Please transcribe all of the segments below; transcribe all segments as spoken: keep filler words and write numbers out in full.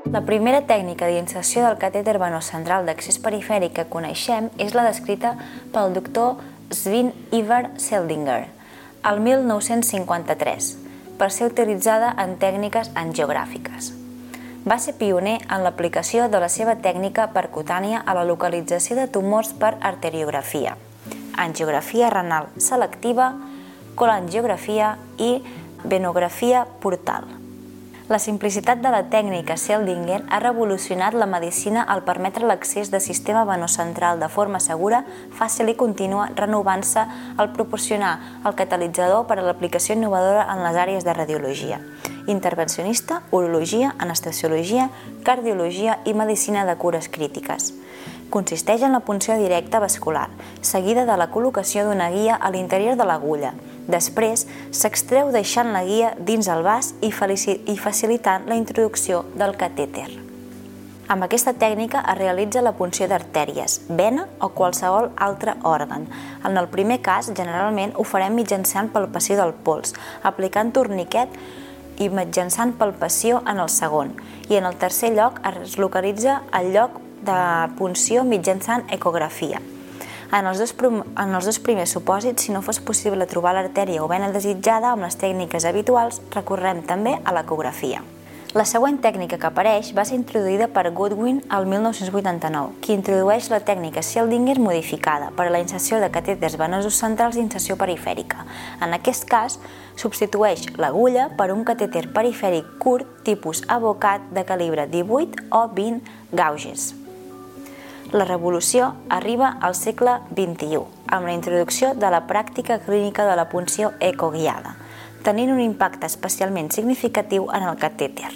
La primera tècnica d'inserció del catèter venós central d'accés perifèric que coneixem és la descrita pel doctor Sven Ivar Seldinger el mil nou-cents cinquanta-tres, per ser utilitzada en tècniques angiogràfiques. Va ser pioner en l'aplicació de la seva tècnica percutània a la localització de tumors per arteriografia, angiografia renal selectiva, colangiografia i venografia portal. La simplicitat de la tècnica Seldinger ha revolucionat la medicina al permetre l'accés de sistema venós central de forma segura, fàcil i contínua, renovant-se al proporcionar el catalitzador per a l'aplicació innovadora en les àrees de radiologia, intervencionista, urologia, anestesiologia, cardiologia i medicina de cures crítiques. Consisteix en la punció directa vascular, seguida de la col·locació d'una guia a l'interior de l'agulla. Després, s'extreu deixant la guia dins el vas i facilitant la introducció del catèter. Amb aquesta tècnica es realitza la punció d'artèries, vena o qualsevol altre òrgan. En el primer cas, generalment, ho farem mitjançant palpació del pols, aplicant torniquet i mitjançant palpació en el segon. I en el tercer lloc es localitza el lloc de punció mitjançant ecografia. En els, dos, en els dos primers supòsits, si no fos possible trobar l'artèria o vena desitjada amb les tècniques habituals, recorrem també a l'ecografia. La següent tècnica que apareix va ser introduïda per Goodwin el mil nou-cents vuitanta-nou, qui introdueix la tècnica Seldinger modificada per a la inserció de catèters venosos centrals d'inserció perifèrica. En aquest cas, substitueix l'agulla per un catèter perifèric curt tipus abocat de calibre divuit o vint gauges. La revolució arriba al segle vint-i-u, amb la introducció de la pràctica clínica de la punció ecoguiada, tenint un impacte especialment significatiu en el catèter,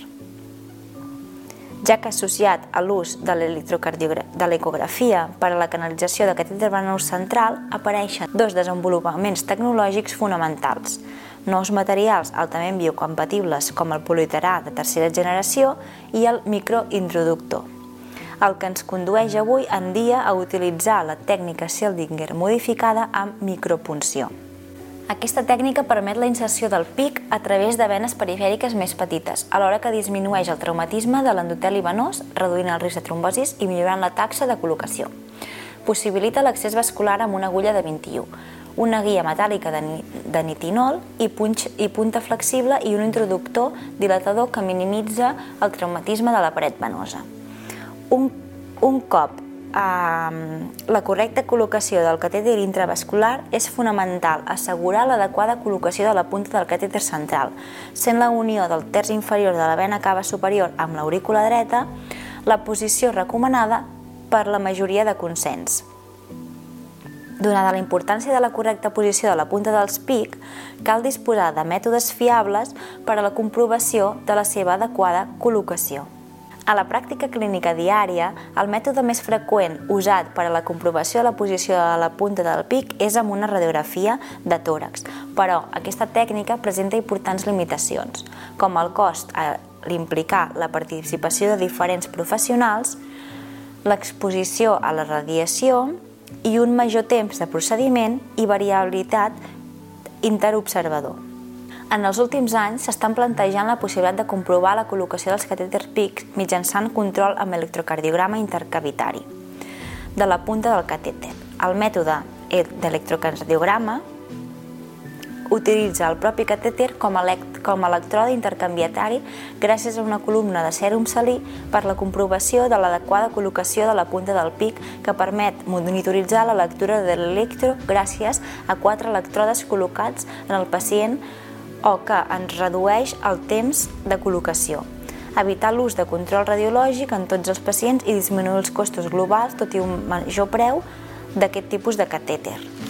ja que associat a l'ús de l'ecografia per a la canalització de catèter venós central apareixen dos desenvolupaments tecnològics fonamentals, nous materials altament biocompatibles com el polieterà de tercera generació i el microintroductor, el que ens condueix avui en dia a utilitzar la tècnica Seldinger modificada amb micropunció. Aquesta tècnica permet la inserció del pic a través de venes perifèriques més petites, alhora que disminueix el traumatisme de l'endoteli venós, reduint el risc de trombosis i millorant la taxa de col·locació. Possibilita l'accés vascular amb una agulla de vint-i-u, una guia metàl·lica de nitinol i punta flexible i un introductor dilatador que minimitza el traumatisme de la paret venosa. Un, un cop eh, la correcta col·locació del catèter intravascular és fonamental assegurar l'adequada col·locació de la punta del catèter central, sent la unió del terç inferior de la vena cava superior amb l'aurícula dreta la posició recomanada per la majoria de consens. Donada la importància de la correcta posició de la punta dels pics, cal disposar de mètodes fiables per a la comprovació de la seva adequada col·locació. A la pràctica clínica diària, el mètode més freqüent usat per a la comprovació de la posició de la punta del pic és amb una radiografia de tòrax, però aquesta tècnica presenta importants limitacions, com el cost a l'implicar la participació de diferents professionals, l'exposició a la radiació i un major temps de procediment i variabilitat interobservador. En els últims anys s'estan plantejant la possibilitat de comprovar la col·locació dels catèters pics mitjançant control amb electrocardiograma intercavitari de la punta del catèter. El mètode d'electrocardiograma utilitza el propi catèter com a electrode intercanviatari gràcies a una columna de sèrum salí per la comprovació de l'adequada col·locació de la punta del pic que permet monitoritzar la lectura de l'electro gràcies a quatre elèctrodes col·locats en el pacient o que ens redueix el temps de col·locació, evitar l'ús de control radiològic en tots els pacients i disminuir els costos globals, tot i un major preu d'aquest tipus de catèter.